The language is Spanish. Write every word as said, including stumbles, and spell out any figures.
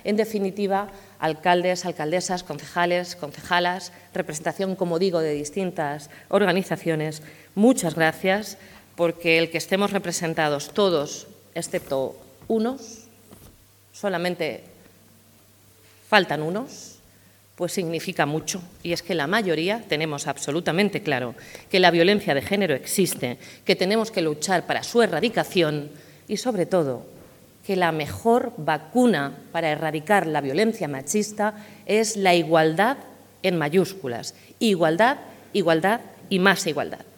En definitiva, alcaldes, alcaldesas, concejales, concejalas, representación, como digo, de distintas organizaciones, muchas gracias, porque el que estemos representados todos, excepto unos, solamente faltan unos, pues significa mucho. Y es que la mayoría tenemos absolutamente claro que la violencia de género existe, que tenemos que luchar para su erradicación y, sobre todo, que la mejor vacuna para erradicar la violencia machista es la igualdad en mayúsculas. Igualdad, igualdad y más igualdad.